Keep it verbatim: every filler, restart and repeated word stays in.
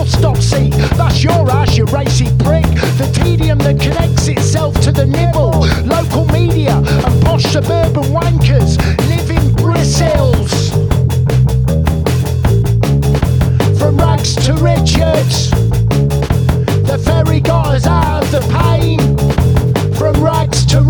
stop seat. That's your ass, you racy prick. The tedium that connects itself to the nibble. Local media and posh suburban